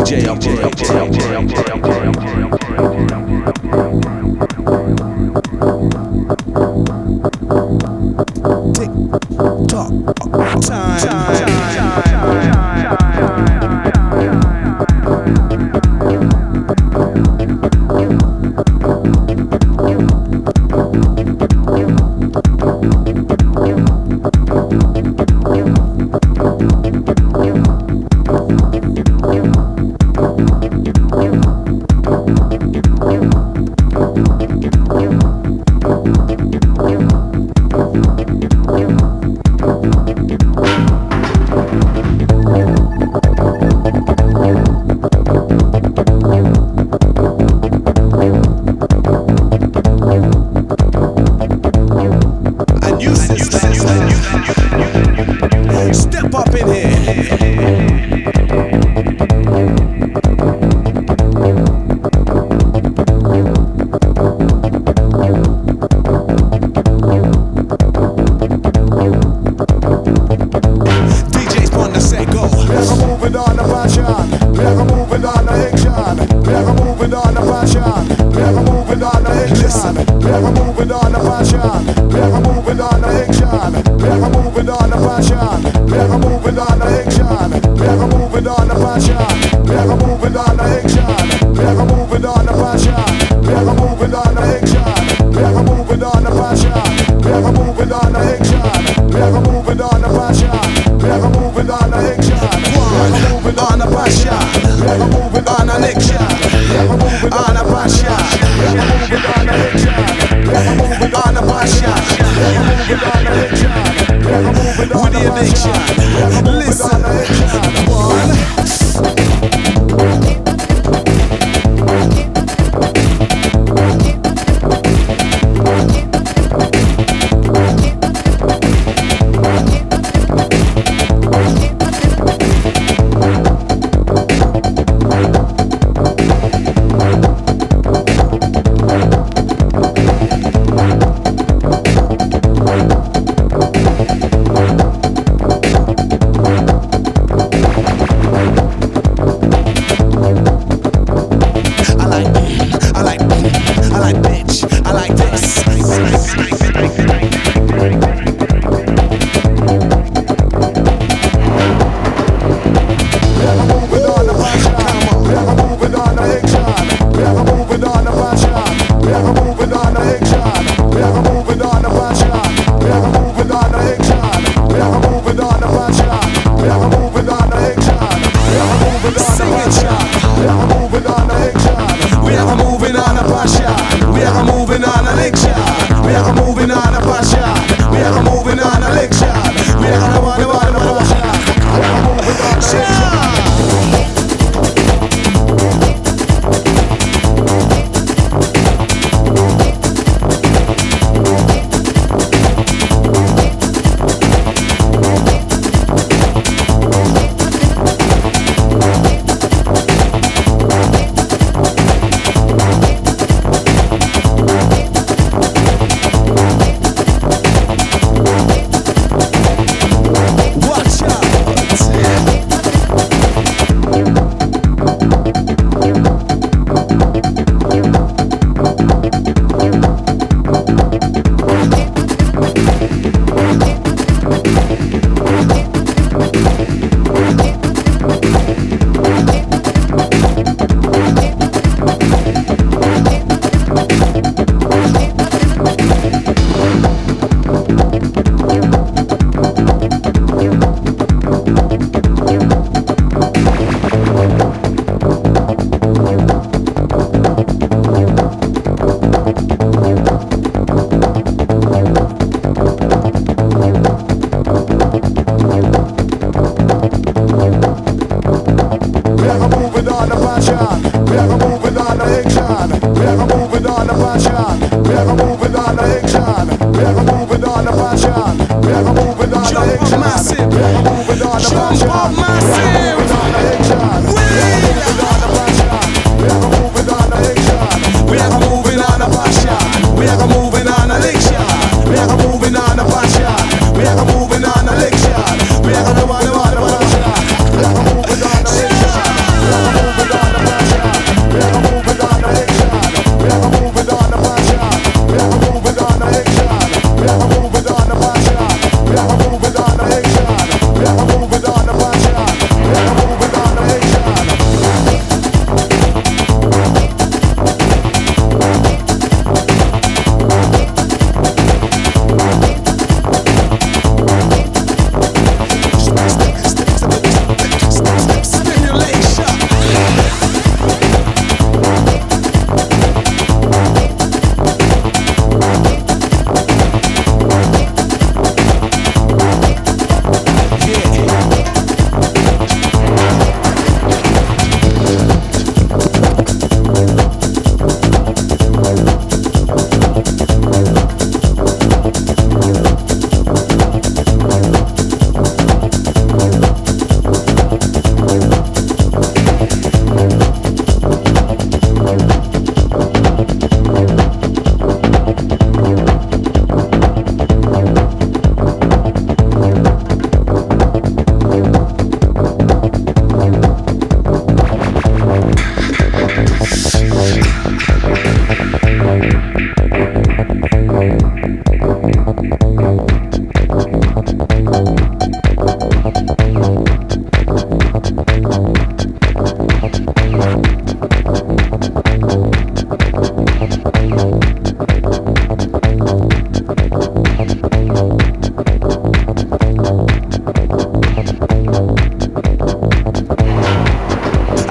DJ operator. Tick tock time. Step up in here. DJ's on the set, go. We're moving on the passion. We're moving on the action. We're moving on the passion. We're moving on the action. We're moving on the passion. We're moving on the action. We're moving on the passion. We're moving on the action. We're moving on the passion. We're moving on the action. We're moving on the passion. We're moving on the action. We're moving on the passion. We're moving on the action. We're moving on the passion. We're moving on the action. We're moving on the passion. We're moving on the action. We're moving on the passion. We're moving on the action. We're moving on the passion. We're moving on the action. We're moving on the passion. Listen, one.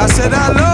I said I love